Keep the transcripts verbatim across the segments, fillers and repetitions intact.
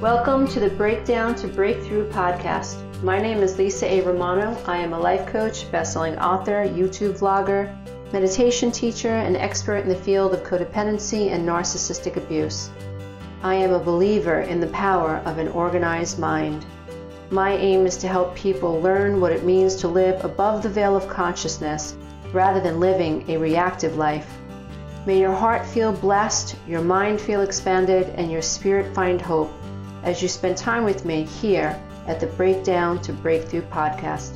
Welcome to the Breakdown to Breakthrough podcast. My name is Lisa A. Romano. I am a life coach, best-selling author, YouTube vlogger, meditation teacher, and expert in the field of codependency and narcissistic abuse. I am a believer in the power of an organized mind. My aim is to help people learn what it means to live above the veil of consciousness rather than living a reactive life. May your heart feel blessed, your mind feel expanded, and your spirit find hope as you spend time with me here at the Breakdown to Breakthrough podcast.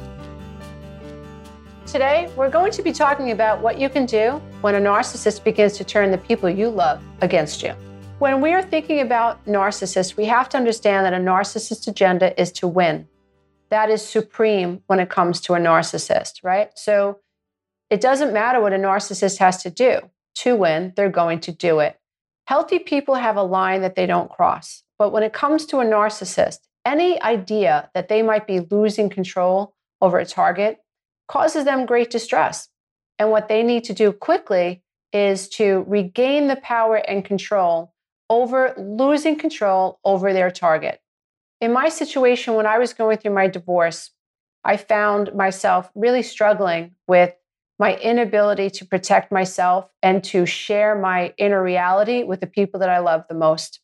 Today, we're going to be talking about what you can do when a narcissist begins to turn the people you love against you. When we are thinking about narcissists, we have to understand that a narcissist agenda is to win. That is supreme when it comes to a narcissist, right? So it doesn't matter what a narcissist has to do to win, they're going to do it. Healthy people have a line that they don't cross. But when it comes to a narcissist, any idea that they might be losing control over a target causes them great distress. And what they need to do quickly is to regain the power and control over losing control over their target. In my situation, when I was going through my divorce, I found myself really struggling with my inability to protect myself and to share my inner reality with the people that I love the most.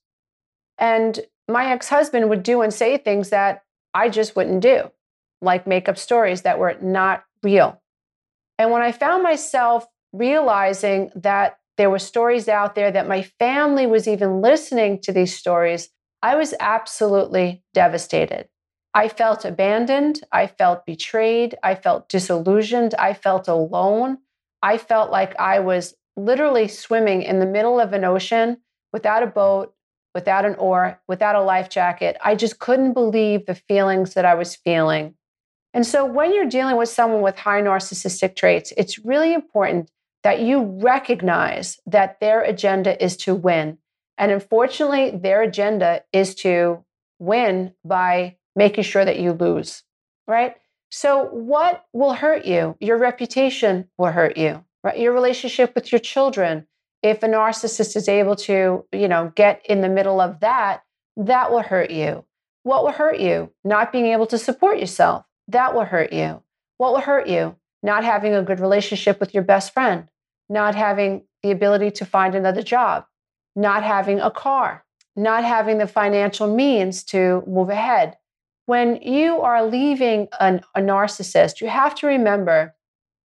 And my ex-husband would do and say things that I just wouldn't do, like make up stories that were not real. And when I found myself realizing that there were stories out there, that my family was even listening to these stories, I was absolutely devastated. I felt abandoned. I felt betrayed. I felt disillusioned. I felt alone. I felt like I was literally swimming in the middle of an ocean without a boat, without an oar, without a life jacket. I just couldn't believe the feelings that I was feeling. And so when you're dealing with someone with high narcissistic traits, it's really important that you recognize that their agenda is to win. And unfortunately, their agenda is to win by making sure that you lose, right? So what will hurt you? Your reputation will hurt you, right? Your relationship with your children. If a narcissist is able to, you know, get in the middle of that, that will hurt you. What will hurt you? Not being able to support yourself. That will hurt you. What will hurt you? Not having a good relationship with your best friend. Not having the ability to find another job. Not having a car. Not having the financial means to move ahead. When you are leaving an, a narcissist, you have to remember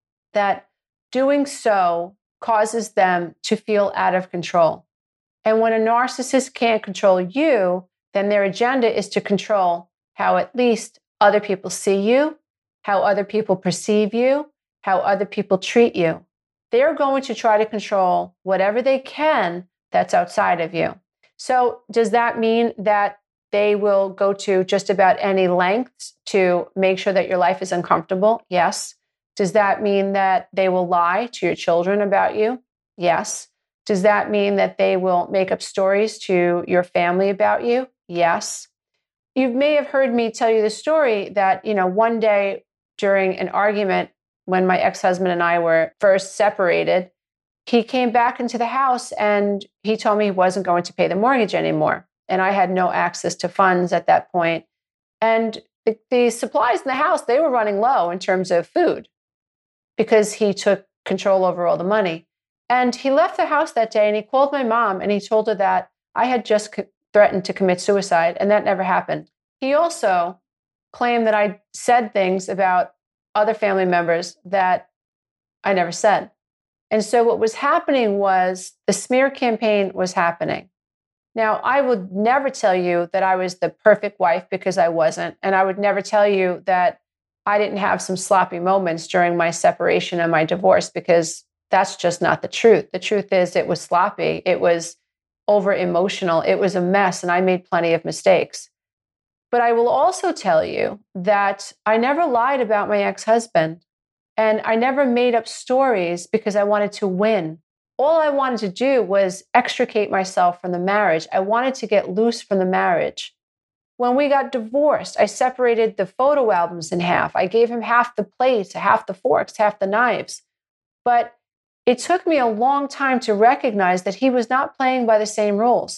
that doing so causes them to feel out of control. And when a narcissist can't control you, then their agenda is to control how at least other people see you, how other people perceive you, how other people treat you. They're going to try to control whatever they can that's outside of you. So does that mean that they will go to just about any lengths to make sure that your life is uncomfortable? Yes. Does that mean that they will lie to your children about you? Yes. Does that mean that they will make up stories to your family about you? Yes. You may have heard me tell you the story that, you know, one day during an argument when my ex-husband and I were first separated, he came back into the house and he told me he wasn't going to pay the mortgage anymore. And I had no access to funds at that point. And the, the supplies in the house, they were running low in terms of food, because he took control over all the money. And he left the house that day and he called my mom and he told her that I had just co- threatened to commit suicide, and that never happened. He also claimed that I said things about other family members that I never said. And so what was happening was the smear campaign was happening. Now, I would never tell you that I was the perfect wife, because I wasn't. And I would never tell you that I didn't have some sloppy moments during my separation and my divorce, because that's just not the truth. The truth is it was sloppy. It was over emotional. It was a mess. And I made plenty of mistakes. But I will also tell you that I never lied about my ex-husband. And I never made up stories because I wanted to win. All I wanted to do was extricate myself from the marriage. I wanted to get loose from the marriage. When we got divorced, I separated the photo albums in half. I gave him half the plates, half the forks, half the knives. But it took me a long time to recognize that he was not playing by the same rules.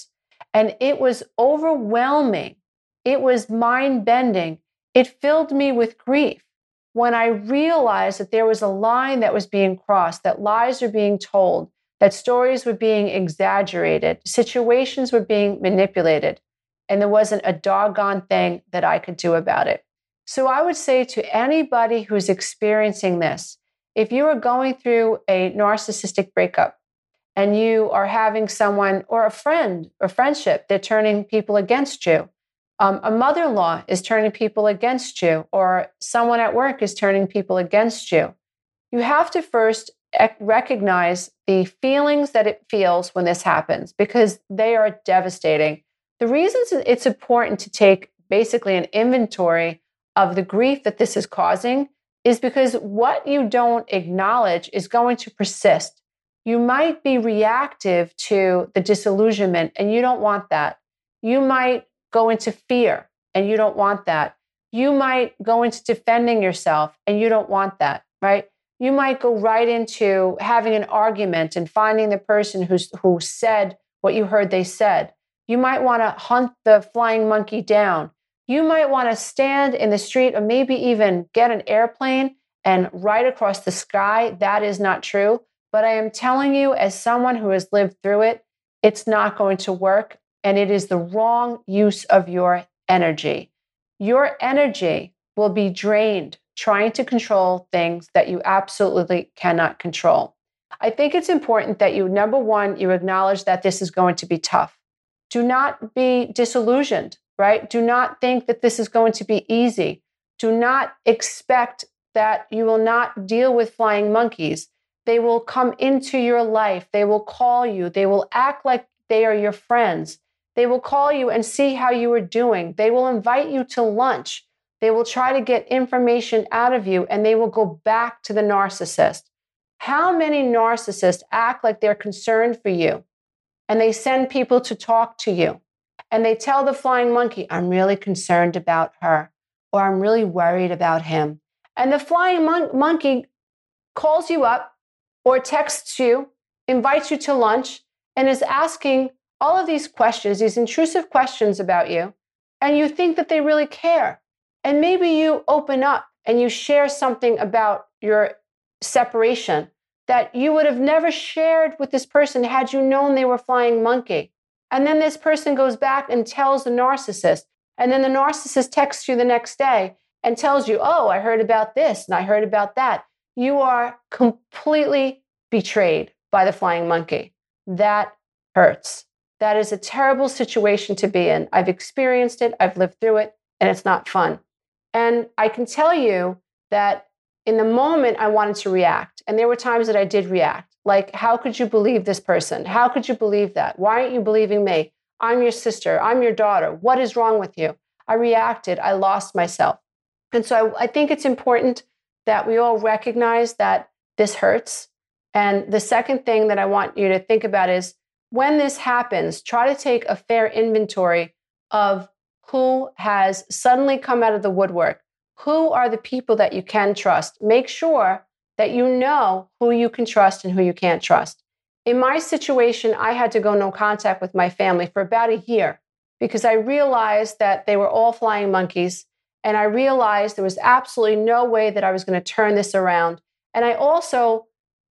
And it was overwhelming. It was mind bending. It filled me with grief when I realized that there was a line that was being crossed, that lies were being told, that stories were being exaggerated, situations were being manipulated, and there wasn't a doggone thing that I could do about it. So I would say to anybody who's experiencing this, if you are going through a narcissistic breakup and you are having someone or a friend or friendship, they're turning people against you. Um, a mother-in-law is turning people against you, or someone at work is turning people against you. You have to first recognize the feelings that it feels when this happens, because they are devastating. The reasons it's important to take basically an inventory of the grief that this is causing is because what you don't acknowledge is going to persist. You might be reactive to the disillusionment, and you don't want that. You might go into fear, and you don't want that. You might go into defending yourself, and you don't want that, right? You might go right into having an argument and finding the person who's, who said what you heard they said. You might want to hunt the flying monkey down. You might want to stand in the street or maybe even get an airplane and ride across the sky. That is not true. But I am telling you, as someone who has lived through it, it's not going to work. And it is the wrong use of your energy. Your energy will be drained trying to control things that you absolutely cannot control. I think it's important that you, number one, you acknowledge that this is going to be tough. Do not be disillusioned, right? Do not think that this is going to be easy. Do not expect that you will not deal with flying monkeys. They will come into your life. They will call you. They will act like they are your friends. They will call you and see how you are doing. They will invite you to lunch. They will try to get information out of you, and they will go back to the narcissist. How many narcissists act like they're concerned for you, and they send people to talk to you, and they tell the flying monkey, I'm really concerned about her, or I'm really worried about him. And the flying mon- monkey calls you up or texts you, invites you to lunch, and is asking all of these questions, these intrusive questions about you, and you think that they really care. And maybe you open up and you share something about your separation that you would have never shared with this person had you known they were flying monkey. And then this person goes back and tells the narcissist. And then the narcissist texts you the next day and tells you, oh, I heard about this and I heard about that. You are completely betrayed by the flying monkey. That hurts. That is a terrible situation to be in. I've experienced it. I've lived through it, and it's not fun. And I can tell you that in the moment I wanted to react, and there were times that I did react. Like, how could you believe this person? How could you believe that? Why aren't you believing me? I'm your sister. I'm your daughter. What is wrong with you? I reacted. I lost myself. And so I, I think it's important that we all recognize that this hurts. And the second thing that I want you to think about is when this happens, try to take a fair inventory of who has suddenly come out of the woodwork. Who are the people that you can trust? Make sure that you know who you can trust and who you can't trust. In my situation, I had to go no contact with my family for about a year because I realized that they were all flying monkeys. And I realized there was absolutely no way that I was going to turn this around. And I also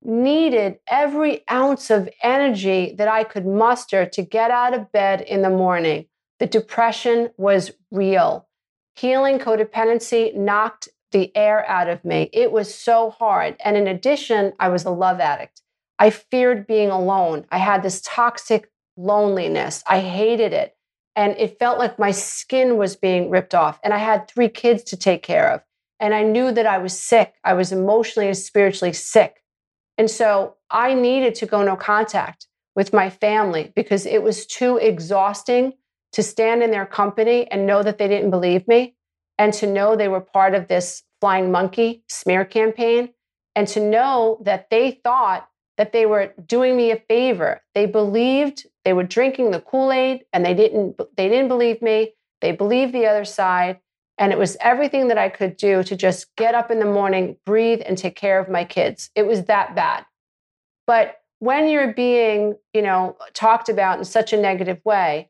needed every ounce of energy that I could muster to get out of bed in the morning. The depression was real. Healing codependency knocked the air out of me. It was so hard. And in addition, I was a love addict. I feared being alone. I had this toxic loneliness. I hated it. And it felt like my skin was being ripped off. And I had three kids to take care of. And I knew that I was sick. I was emotionally and spiritually sick. And so I needed to go no contact with my family because it was too exhausting to stand in their company and know that they didn't believe me, and to know they were part of this flying monkey smear campaign, and to know that they thought that they were doing me a favor. They believed they were drinking the Kool-Aid, and they didn't, they didn't believe me. They believed the other side. And it was everything that I could do to just get up in the morning, breathe, and take care of my kids. It was that bad. But when you're being, you know, talked about in such a negative way,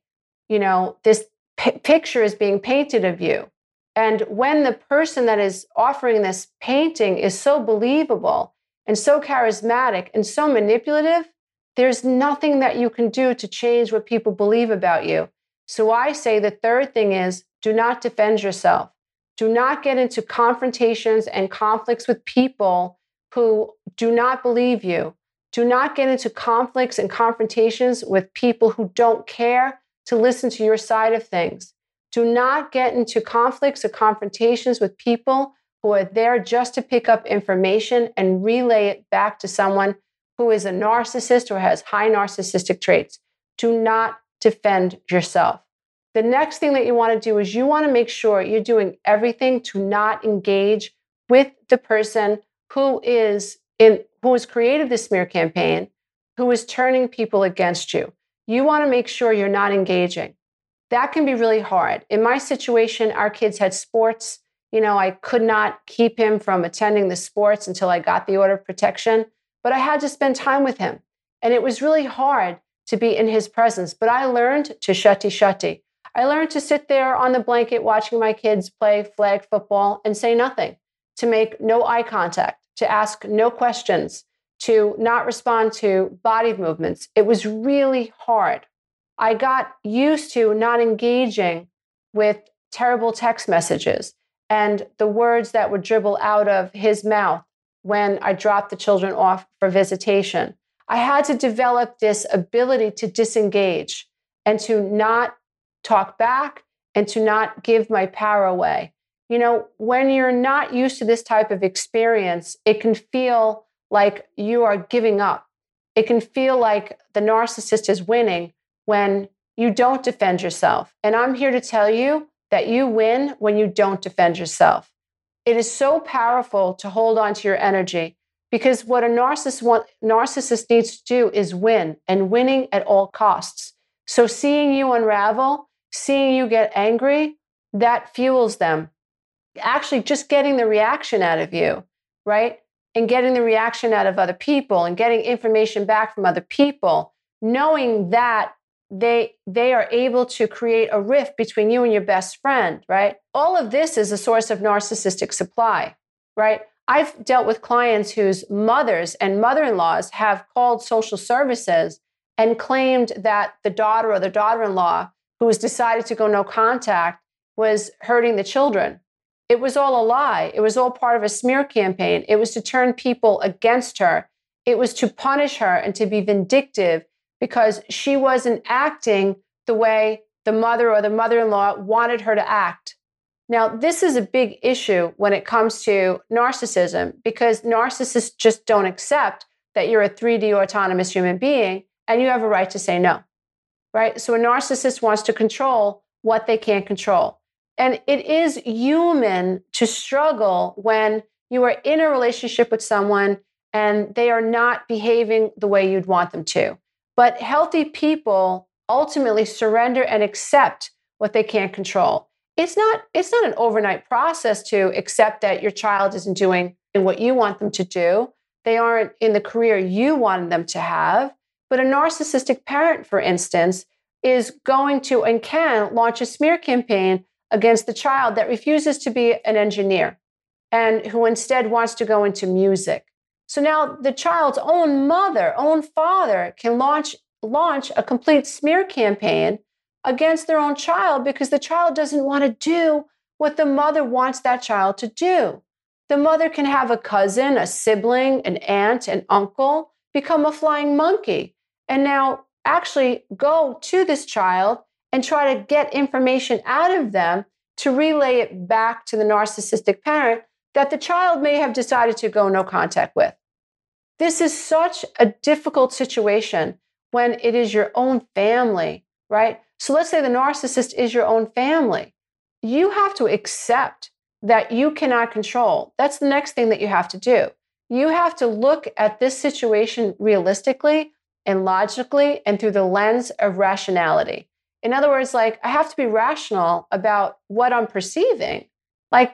you know, this p- picture is being painted of you. And when the person that is offering this painting is so believable and so charismatic and so manipulative, there's nothing that you can do to change what people believe about you. So I say the third thing is do not defend yourself. Do not get into confrontations and conflicts with people who do not believe you. Do not get into conflicts and confrontations with people who don't care to listen to your side of things. Do not get into conflicts or confrontations with people who are there just to pick up information and relay it back to someone who is a narcissist or has high narcissistic traits. Do not defend yourself. The next thing that you want to do is you want to make sure you're doing everything to not engage with the person who is in who has created the smear campaign, who is turning people against you. You want to make sure you're not engaging. That can be really hard. In my situation, our kids had sports. You know, I could not keep him from attending the sports until I got the order of protection, but I had to spend time with him. And it was really hard to be in his presence. But I learned to shutty shutty. I learned to sit there on the blanket watching my kids play flag football and say nothing, to make no eye contact, to ask no questions, to not respond to body movements. It was really hard. I got used to not engaging with terrible text messages and the words that would dribble out of his mouth when I dropped the children off for visitation. I had to develop this ability to disengage and to not talk back and to not give my power away. You know, when you're not used to this type of experience, it can feel like you are giving up. It can feel like the narcissist is winning when you don't defend yourself. And I'm here to tell you that you win when you don't defend yourself. It is so powerful to hold on to your energy because what a narcissist, want, narcissist needs to do is win, and winning at all costs. So seeing you unravel, seeing you get angry, that fuels them. Actually, just getting the reaction out of you, right? And getting the reaction out of other people and getting information back from other people, knowing that they they are able to create a rift between you and your best friend, right? All of this is a source of narcissistic supply, right? I've dealt with clients whose mothers and mother-in-laws have called social services and claimed that the daughter or the daughter-in-law who was decided to go no contact was hurting the children. It was all a lie. It was all part of a smear campaign. It was to turn people against her. It was to punish her and to be vindictive because she wasn't acting the way the mother or the mother-in-law wanted her to act. Now, this is a big issue when it comes to narcissism because narcissists just don't accept that you're a three D autonomous human being and you have a right to say no, right? So a narcissist wants to control what they can't control. And it is human to struggle when you are in a relationship with someone and they are not behaving the way you'd want them to. But healthy people ultimately surrender and accept what they can't control. It's not, it's not an overnight process to accept that your child isn't doing what you want them to do. They aren't in the career you wanted them to have. But a narcissistic parent, for instance, is going to and can launch a smear campaign against the child that refuses to be an engineer and who instead wants to go into music. So now the child's own mother, own father can launch, launch a complete smear campaign against their own child because the child doesn't want to do what the mother wants that child to do. The mother can have a cousin, a sibling, an aunt, an uncle become a flying monkey and now actually go to this child and try to get information out of them to relay it back to the narcissistic parent that the child may have decided to go no contact with. This is such a difficult situation when it is your own family, right? So let's say the narcissist is your own family. You have to accept that you cannot control. That's the next thing that you have to do. You have to look at this situation realistically and logically and through the lens of rationality. In other words, like I have to be rational about what I'm perceiving. Like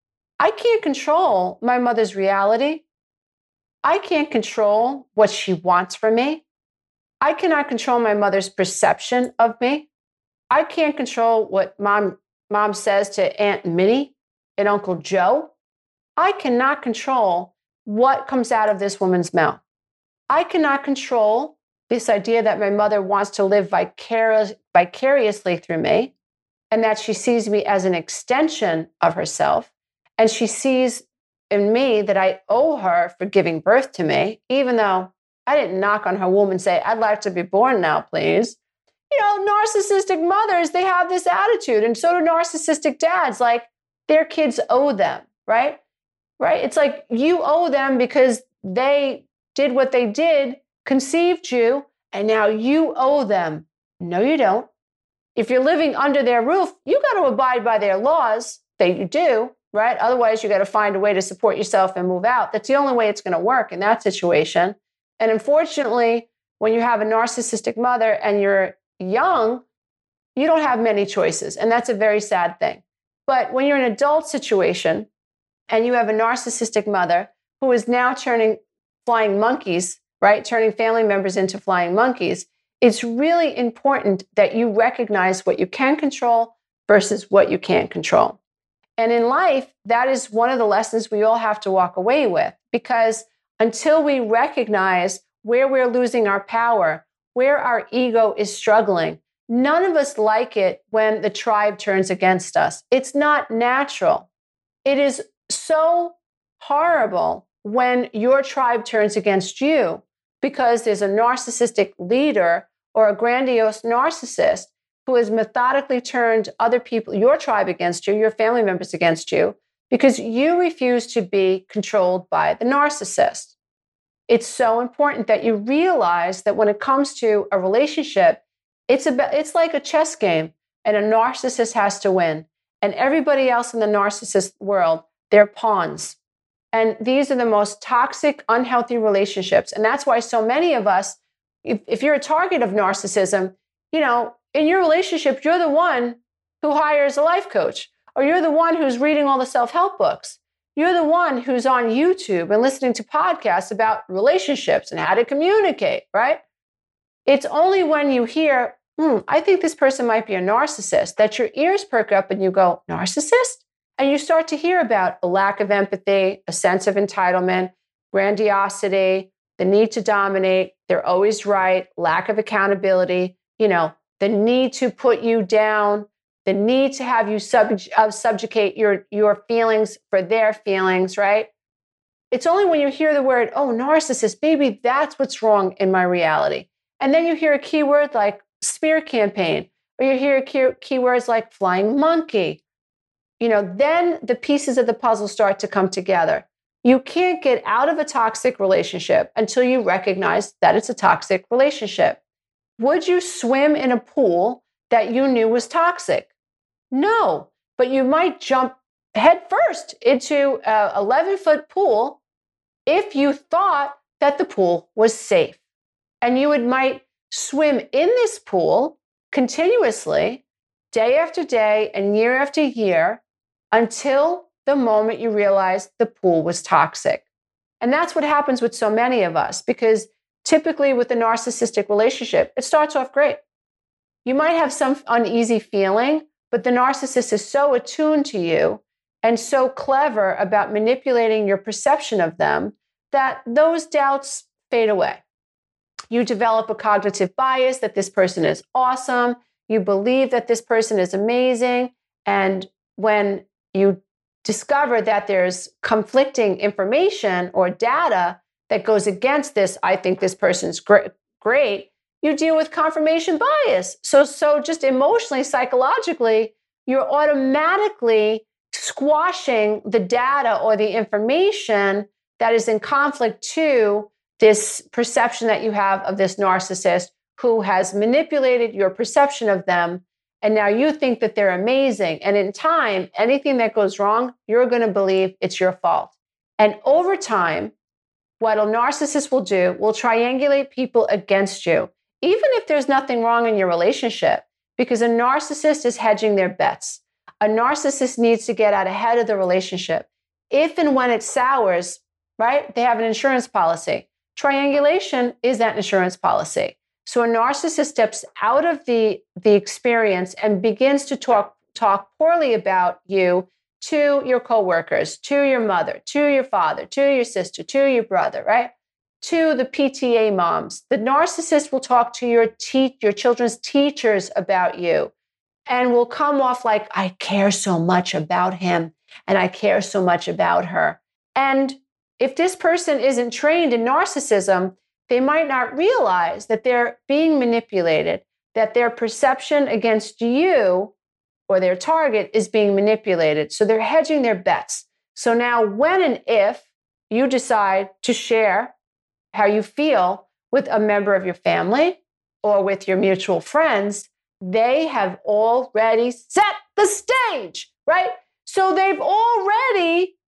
I can't control my mother's reality. I can't control what she wants from me. I cannot control my mother's perception of me. I can't control what mom mom says to Aunt Minnie and Uncle Joe. I cannot control what comes out of this woman's mouth. I cannot control this idea that my mother wants to live vicarious, vicariously through me, and that she sees me as an extension of herself. And she sees in me that I owe her for giving birth to me, even though I didn't knock on her womb and say, I'd like to be born now, please. You know, narcissistic mothers, they have this attitude. And so do narcissistic dads. Like, their kids owe them, right? Right? It's like you owe them because they did what they did, conceived you, and now you owe them. No, you don't. If you're living under their roof, you got to abide by their laws. That you do, right? Otherwise, you got to find a way to support yourself and move out. That's the only way it's going to work in that situation. And unfortunately, when you have a narcissistic mother and you're young, you don't have many choices. And that's a very sad thing. But when you're in an adult situation and you have a narcissistic mother who is now turning flying monkeys, right? Turning family members into flying monkeys, it's really important that you recognize what you can control versus what you can't control. And in life, that is one of the lessons we all have to walk away with, because until we recognize where we're losing our power, where our ego is struggling, none of us like it when the tribe turns against us. It's not natural. It is so horrible when your tribe turns against you because there's a narcissistic leader or a grandiose narcissist who has methodically turned other people, your tribe against you, your family members against you, because you refuse to be controlled by the narcissist. It's so important that you realize that when it comes to a relationship, it's about, it's like a chess game, and a narcissist has to win. And everybody else in the narcissist world, they're pawns. And these are the most toxic, unhealthy relationships. And that's why so many of us, if, if you're a target of narcissism, you know, in your relationship, you're the one who hires a life coach, or you're the one who's reading all the self-help books. You're the one who's on YouTube and listening to podcasts about relationships and how to communicate, right? It's only when you hear, hmm, I think this person might be a narcissist, that your ears perk up and you go, narcissist? And you start to hear about a lack of empathy, a sense of entitlement, grandiosity, the need to dominate, they're always right, lack of accountability, you know, the need to put you down, the need to have you sub- uh, subjugate your, your feelings for their feelings, right? It's only when you hear the word, oh, narcissist, maybe that's what's wrong in my reality. And then you hear a keyword like smear campaign, or you hear key- keywords like flying monkey. You know, then the pieces of the puzzle start to come together. You can't get out of a toxic relationship until you recognize that it's a toxic relationship. Would you swim in a pool that you knew was toxic? No, but you might jump head first into an eleven-foot pool if you thought that the pool was safe. And you would might swim in this pool continuously, day after day and year after year, until the moment you realize the pool was toxic. And that's what happens with so many of us, because typically with a narcissistic relationship, it starts off great. You might have some uneasy feeling, but the narcissist is so attuned to you and so clever about manipulating your perception of them that those doubts fade away. You develop a cognitive bias that this person is awesome. You believe that this person is amazing. And when you discover that there's conflicting information or data that goes against this, I think this person's great, great, you deal with confirmation bias. So, so just emotionally, psychologically, you're automatically squashing the data or the information that is in conflict to this perception that you have of this narcissist who has manipulated your perception of them. And now you think that they're amazing. And in time, anything that goes wrong, you're going to believe it's your fault. And over time, what a narcissist will do will triangulate people against you, even if there's nothing wrong in your relationship, because a narcissist is hedging their bets. A narcissist needs to get out ahead of the relationship. If and when it sours, right, they have an insurance policy. Triangulation is that insurance policy. So a narcissist steps out of the, the experience and begins to talk, talk poorly about you to your coworkers, to your mother, to your father, to your sister, to your brother, right? To the P T A moms. The narcissist will talk to your te- your children's teachers about you and will come off like, I care so much about him and I care so much about her. And if this person isn't trained in narcissism, they might not realize that they're being manipulated, that their perception against you or their target is being manipulated. So they're hedging their bets. So now when and if you decide to share how you feel with a member of your family or with your mutual friends, they have already set the stage, right? So they've already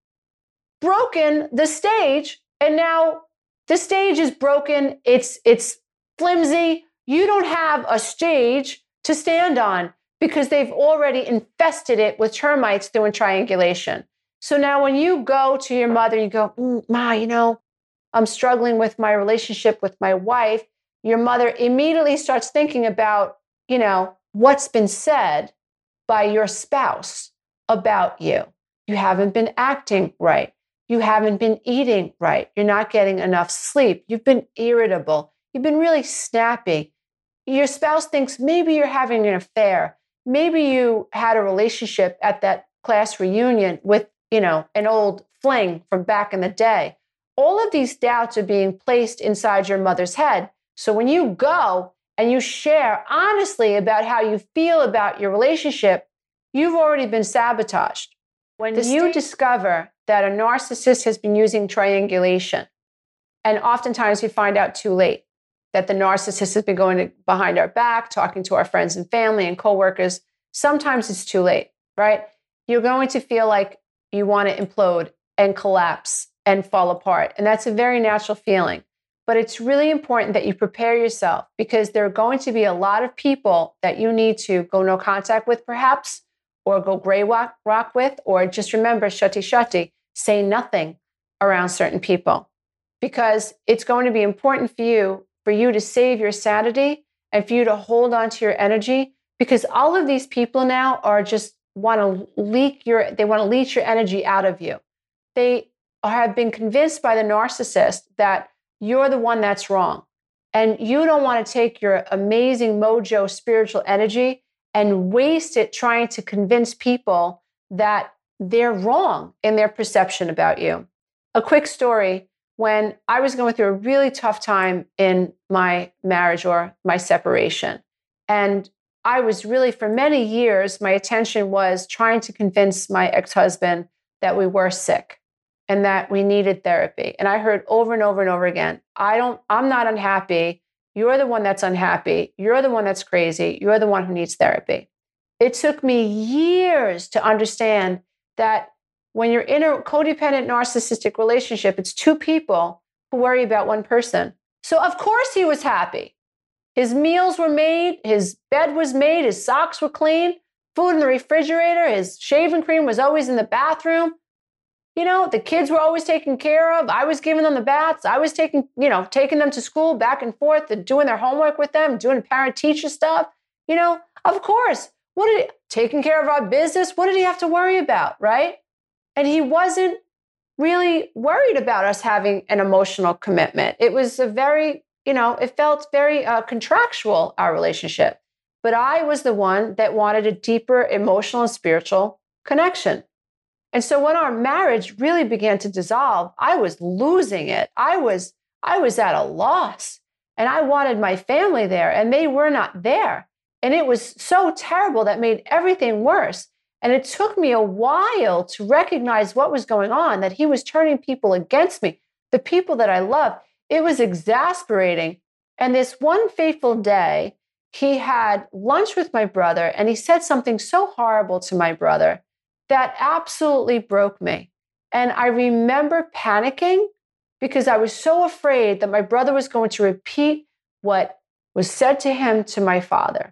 broken the stage, and now the stage is broken. It's, it's flimsy. You don't have a stage to stand on because they've already infested it with termites doing triangulation. So now when you go to your mother, you go, mm, Ma, you know, I'm struggling with my relationship with my wife. Your mother immediately starts thinking about, you know, what's been said by your spouse about you. You haven't been acting right. You haven't been eating right. You're not getting enough sleep. You've been irritable. You've been really snappy. Your spouse thinks maybe you're having an affair. Maybe you had a relationship at that class reunion with, you know, an old fling from back in the day. All of these doubts are being placed inside your mother's head. So when you go and you share honestly about how you feel about your relationship, you've already been sabotaged. When the you state- discover that a narcissist has been using triangulation, and oftentimes we find out too late that the narcissist has been going to, behind our back, talking to our friends and family and coworkers, sometimes it's too late, right? You're going to feel like you want to implode and collapse and fall apart. And that's a very natural feeling. But it's really important that you prepare yourself because there are going to be a lot of people that you need to go no contact with, perhaps, or go gray rock, rock with, or just remember, shutty shutty, say nothing around certain people. Because it's going to be important for you, for you to save your sanity and for you to hold on to your energy, because all of these people now are just want to leak your, they want to leach your energy out of you. They have been convinced by the narcissist that you're the one that's wrong. And you don't want to take your amazing mojo spiritual energy and waste it trying to convince people that they're wrong in their perception about you. A quick story. When I was going through a really tough time in my marriage or my separation, and I was really, for many years, my attention was trying to convince my ex-husband that we were sick and that we needed therapy. And I heard over and over and over again, I don't, I'm not unhappy. You're the one that's unhappy. You're the one that's crazy. You're the one who needs therapy. It took me years to understand that when you're in a codependent narcissistic relationship, it's two people who worry about one person. So of course he was happy. His meals were made, his bed was made, his socks were clean, food in the refrigerator, his shaving cream was always in the bathroom. You know, the kids were always taken care of. I was giving them the baths. I was taking, you know, taking them to school back and forth and doing their homework with them, doing parent-teacher stuff. You know, of course. What did he, taking care of our business? What did he have to worry about, right? And he wasn't really worried about us having an emotional commitment. It was a very, you know, it felt very uh, contractual, our relationship. But I was the one that wanted a deeper emotional and spiritual connection. And so when our marriage really began to dissolve, I was losing it. I was, I was at a loss. And I wanted my family there, and they were not there. And it was so terrible that made everything worse. And it took me a while to recognize what was going on, that he was turning people against me, the people that I love. It was exasperating. And this one fateful day, he had lunch with my brother, and he said something so horrible to my brother that absolutely broke me. And I remember panicking because I was so afraid that my brother was going to repeat what was said to him to my father.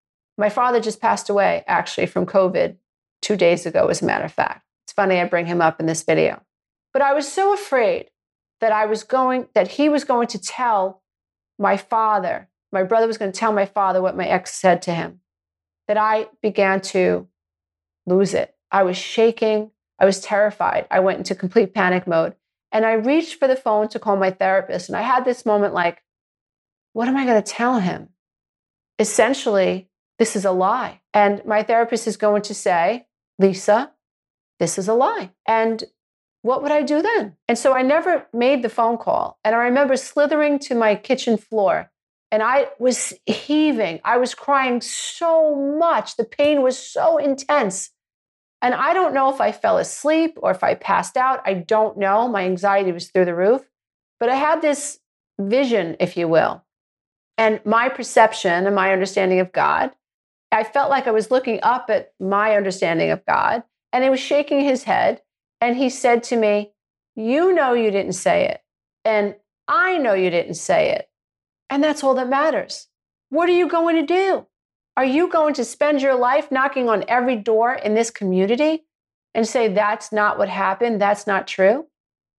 My father just passed away, actually, from COVID two days ago, as a matter of fact. It's funny I bring him up in this video. But I was so afraid that I was going, that he was going to tell my father my brother was going to tell my father what my ex said to him, that I began to lose it. I was shaking. I was terrified. I went into complete panic mode. And I reached for the phone to call my therapist. And I had this moment like, what am I going to tell him? Essentially, this is a lie. And my therapist is going to say, Lisa, this is a lie. And what would I do then? And so I never made the phone call. And I remember slithering to my kitchen floor and I was heaving. I was crying so much. The pain was so intense. And I don't know if I fell asleep or if I passed out. I don't know. My anxiety was through the roof. But I had this vision, if you will. And my perception and my understanding of God, I felt like I was looking up at my understanding of God, and he was shaking his head. And he said to me, you know you didn't say it. And I know you didn't say it. And that's all that matters. What are you going to do? Are you going to spend your life knocking on every door in this community and say, that's not what happened, that's not true?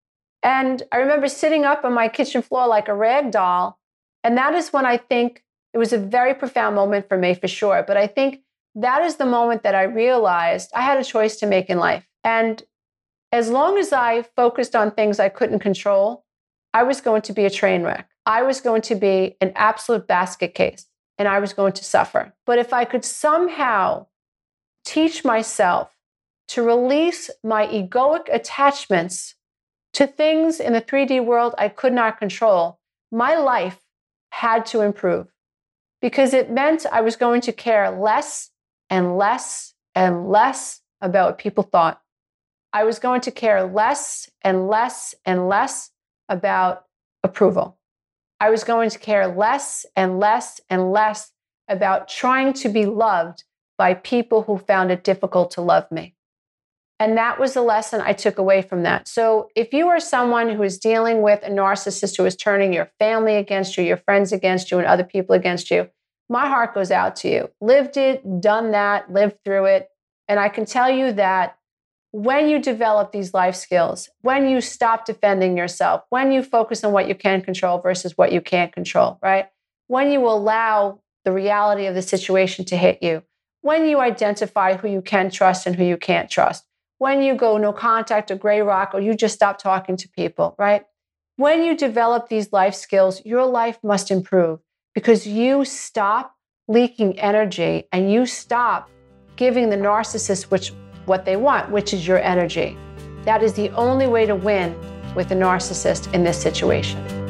And I remember sitting up on my kitchen floor like a rag doll. And that is when I think it was a very profound moment for me, for sure. But I think that is the moment that I realized I had a choice to make in life. And as long as I focused on things I couldn't control, I was going to be a train wreck. I was going to be an absolute basket case, and I was going to suffer. But if I could somehow teach myself to release my egoic attachments to things in the three D world I could not control, my life had to improve, because it meant I was going to care less and less and less about what people thought. I was going to care less and less and less about approval. I was going to care less and less and less about trying to be loved by people who found it difficult to love me. And that was the lesson I took away from that. So if you are someone who is dealing with a narcissist who is turning your family against you, your friends against you, and other people against you, my heart goes out to you. Lived it, done that, lived through it. And I can tell you that when you develop these life skills, when you stop defending yourself, when you focus on what you can control versus what you can't control, right? When you allow the reality of the situation to hit you, when you identify who you can trust and who you can't trust, when you go no contact or gray rock, or you just stop talking to people, right? When you develop these life skills, your life must improve because you stop leaking energy and you stop giving the narcissist which what they want, which is your energy. That is the only way to win with a narcissist in this situation.